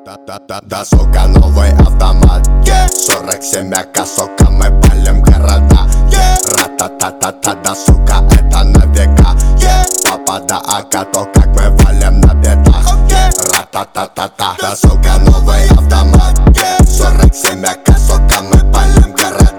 Да, сука, новый автомат, 47 АК, сука, мы палим города, ра-та-та-та-та, да, сука, это на века, папа, да, АК, то как мы валим на бедах, ра-та-та-та-та, да, сука, новый автомат, 47 АК, сука, мы палим города.